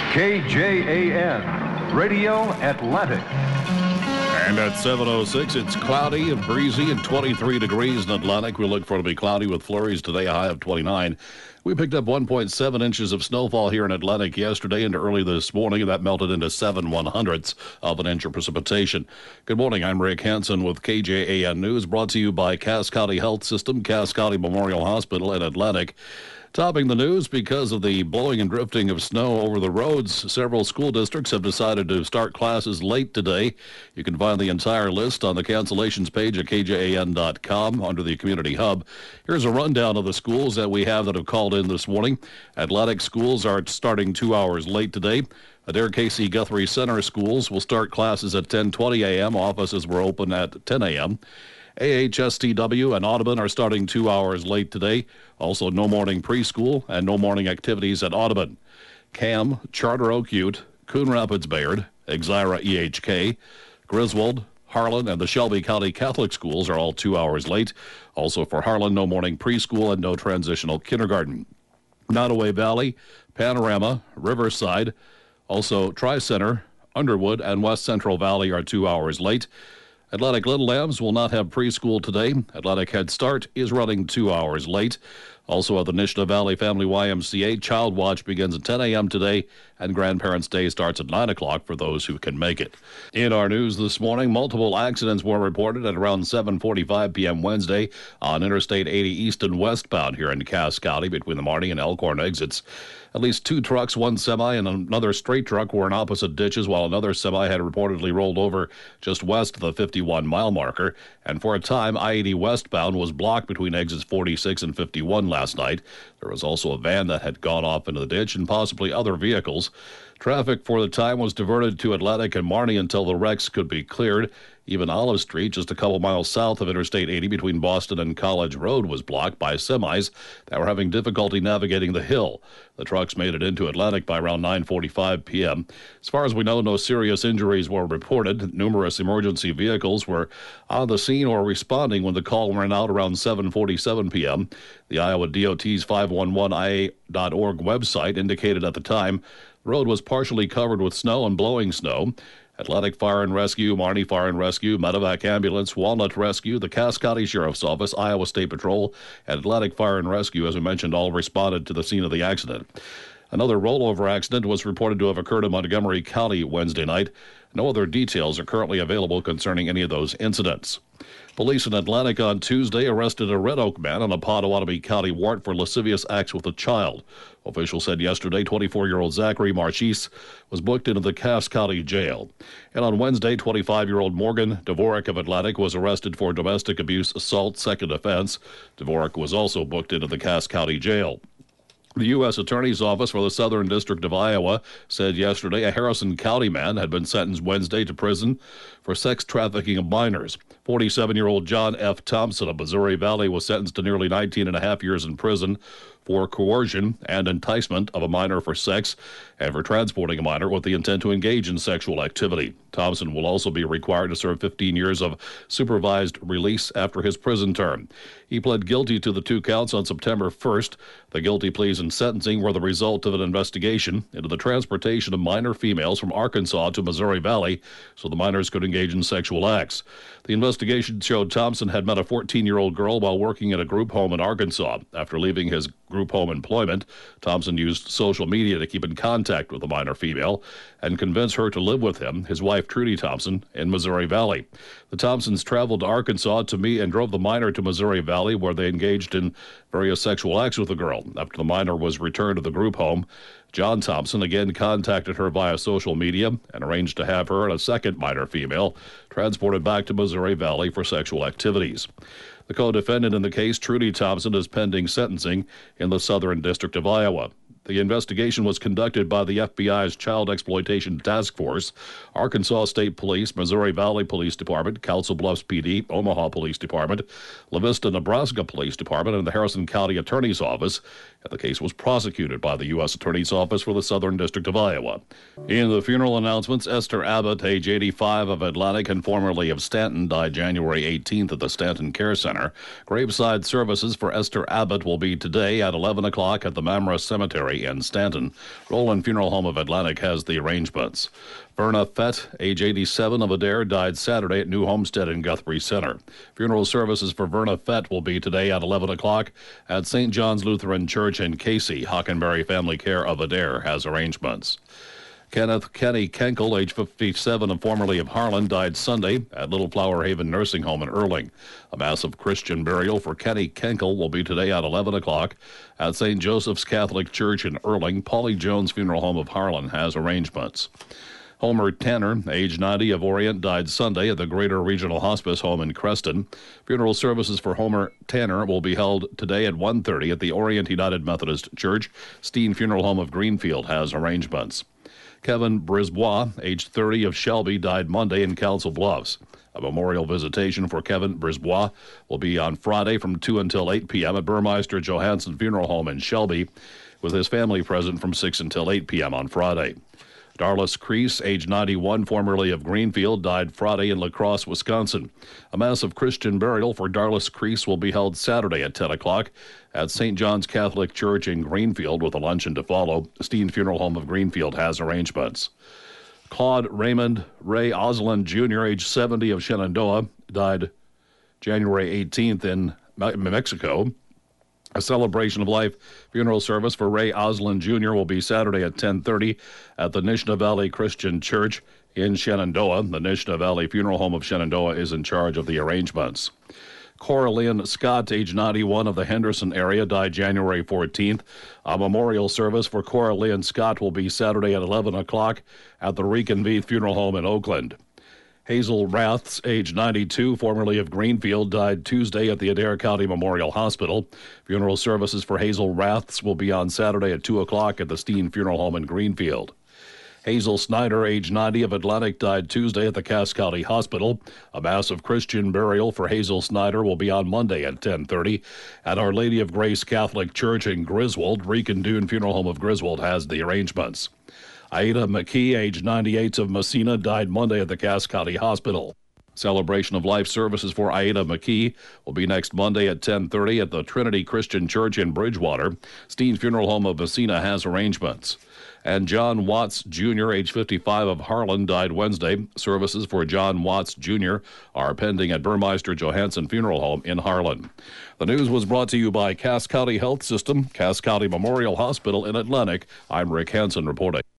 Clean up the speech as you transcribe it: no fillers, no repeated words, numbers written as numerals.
KJAN, Radio Atlantic. And at 7:06, it's cloudy and breezy and 23 degrees in Atlantic. We look for it to be cloudy with flurries today, a high of 29. We picked up 1.7 inches of snowfall here in Atlantic yesterday and early this morning, and that melted into 7/100ths of an inch of precipitation. Good morning, I'm Rick Hansen with KJAN News, brought to you by Cass County Health System, Cass County Memorial Hospital in Atlantic. Topping the news, because of the blowing and drifting of snow over the roads, several school districts have decided to start classes late today. You can find the entire list on the cancellations page at kjan.com under the Community Hub. Here's a rundown of the schools that we have that have called in this morning. Atlantic schools are starting 2 hours late today. Adair Casey Guthrie Center schools will start classes at 10:20 a.m. Offices were open at 10 a.m. AHSTW and Audubon are starting 2 hours late today. Also, no morning preschool and no morning activities at Audubon. Cam, Charter Oak Ute, Coon Rapids Bayard, Exira EHK, Griswold, Harlan, and the Shelby County Catholic schools are all 2 hours late. Also for Harlan, no morning preschool and no transitional kindergarten. Nottoway Valley, Panorama, Riverside, also Tri-Center, Underwood, and West Central Valley are 2 hours late. Atlantic Little Lambs will not have preschool today. Atlantic Head Start is running 2 hours late. Also at the Nishna Valley Family YMCA, Child Watch begins at 10 a.m. today, and Grandparents' Day starts at 9 o'clock for those who can make it. In our news this morning, multiple accidents were reported at around 7:45 p.m. Wednesday on Interstate 80 east and westbound here in Cass County between the Marty and Elkhorn exits. At least two trucks, one semi, and another straight truck were in opposite ditches, while another semi had reportedly rolled over just west of the 51-mile marker. And for a time, I-80 westbound was blocked between exits 46 and 51 last night. There was also a van that had gone off into the ditch and possibly other vehicles. Traffic for the time was diverted to Atlantic and Marnie until the wrecks could be cleared. Even Olive Street, just a couple miles south of Interstate 80 between Boston and College Road, was blocked by semis that were having difficulty navigating the hill. The trucks made it into Atlantic by around 9:45 p.m. As far as we know, no serious injuries were reported. Numerous emergency vehicles were on the scene or responding when the call ran out around 7:47 p.m. The Iowa DOT's 511ia.org website indicated at the time the road was partially covered with snow and blowing snow. Atlantic Fire and Rescue, Marnie Fire and Rescue, Medevac Ambulance, Walnut Rescue, the Cass County Sheriff's Office, Iowa State Patrol, and Atlantic Fire and Rescue, as we mentioned, all responded to the scene of the accident. Another rollover accident was reported to have occurred in Montgomery County Wednesday night. No other details are currently available concerning any of those incidents. Police in Atlantic on Tuesday arrested a Red Oak man on a Potawatomi County warrant for lascivious acts with a child. Officials said yesterday 24-year-old Zachary Marchese was booked into the Cass County Jail. And on Wednesday, 25-year-old Morgan Dvorak of Atlantic was arrested for domestic abuse assault, second offense. Dvorak was also booked into the Cass County Jail. The U.S. Attorney's Office for the Southern District of Iowa said yesterday a Harrison County man had been sentenced Wednesday to prison for sex trafficking of minors. 47-year-old John F. Thompson of Missouri Valley was sentenced to nearly 19 and a half years in prison for coercion and enticement of a minor for sex and for transporting a minor with the intent to engage in sexual activity. Thompson will also be required to serve 15 years of supervised release after his prison term. He pled guilty to the two counts on September 1st. The guilty pleas and sentencing were the result of an investigation into the transportation of minor females from Arkansas to Missouri Valley so the minors could engage in sexual acts. The investigation showed Thompson had met a 14-year-old girl while working at a group home in Arkansas. After leaving his group home employment, Thompson used social media to keep in contact with the minor female and convince her to live with him, his wife Trudy Thompson, in Missouri Valley. The Thompsons traveled to Arkansas to meet and drove the minor to Missouri Valley, where they engaged in various sexual acts with the girl. After the minor was returned to the group home, John Thompson again contacted her via social media and arranged to have her and a second minor female transported back to Missouri Valley for sexual activities. The co-defendant in the case, Trudy Thompson, is pending sentencing in the Southern District of Iowa. The investigation was conducted by the FBI's Child Exploitation Task Force, Arkansas State Police, Missouri Valley Police Department, Council Bluffs PD, Omaha Police Department, La Vista, Nebraska Police Department, and the Harrison County Attorney's Office. And the case was prosecuted by the U.S. Attorney's Office for the Southern District of Iowa. In the funeral announcements, Esther Abbott, age 85, of Atlantic and formerly of Stanton, died January 18th at the Stanton Care Center. Graveside services for Esther Abbott will be today at 11 o'clock at the Mamre Cemetery Cemetery in Stanton. Roland Funeral Home of Atlantic has the arrangements. Verna Fett, age 87 of Adair, died Saturday at New Homestead in Guthrie Center. Funeral services for Verna Fett will be today at 11 o'clock at St. John's Lutheran Church in Casey. Hockenberry Family Care of Adair has arrangements. Kenneth Kenny Kenkel, age 57 and formerly of Harlan, died Sunday at Little Flower Haven Nursing Home in Erling. A massive Christian burial for Kenny Kenkel will be today at 11 o'clock at St. Joseph's Catholic Church in Erling. Paulie Jones Funeral Home of Harlan has arrangements. Homer Tanner, age 90 of Orient, died Sunday at the Greater Regional Hospice Home in Creston. Funeral services for Homer Tanner will be held today at 1:30 at the Orient United Methodist Church. Steen Funeral Home of Greenfield has arrangements. Kevin Brisbois, age 30 of Shelby, died Monday in Council Bluffs. A memorial visitation for Kevin Brisbois will be on Friday from 2 until 8 p.m. at Burmeister Johansson Funeral Home in Shelby, with his family present from 6 until 8 p.m. on Friday. Darlis Crease, age 91, formerly of Greenfield, died Friday in La Crosse, Wisconsin. A massive Christian burial for Darlis Crease will be held Saturday at 10 o'clock at St. John's Catholic Church in Greenfield, with a luncheon to follow. Steen Funeral Home of Greenfield has arrangements. Claude Raymond Ray Osland Jr., age 70 of Shenandoah, died January 18th in Mexico. A celebration of life funeral service for Ray Osland Jr. will be Saturday at 10:30 at the Nishna Valley Christian Church in Shenandoah. The Nishna Valley Funeral Home of Shenandoah is in charge of the arrangements. Coraline Scott, age 91 of the Henderson area, died January 14th. A memorial service for Coraline Scott will be Saturday at 11 o'clock at the Reconveith Funeral Home in Oakland. Hazel Raths, age 92, formerly of Greenfield, died Tuesday at the Adair County Memorial Hospital. Funeral services for Hazel Raths will be on Saturday at 2 o'clock at the Steen Funeral Home in Greenfield. Hazel Snyder, age 90 of Atlantic, died Tuesday at the Cass County Hospital. A massive Christian burial for Hazel Snyder will be on Monday at 10:30 at Our Lady of Grace Catholic Church in Griswold. Dune Funeral Home of Griswold has the arrangements. Aida McKee, age 98 of Messina, died Monday at the Cass County Hospital. Celebration of life services for Aida McKee will be next Monday at 10:30 at the Trinity Christian Church in Bridgewater. Steen Funeral Home of Messina has arrangements. And John Watts Jr., age 55 of Harlan, died Wednesday. Services for John Watts Jr. are pending at Burmeister Johansson Funeral Home in Harlan. The news was brought to you by Cass County Health System, Cass County Memorial Hospital in Atlantic. I'm Rick Hansen reporting.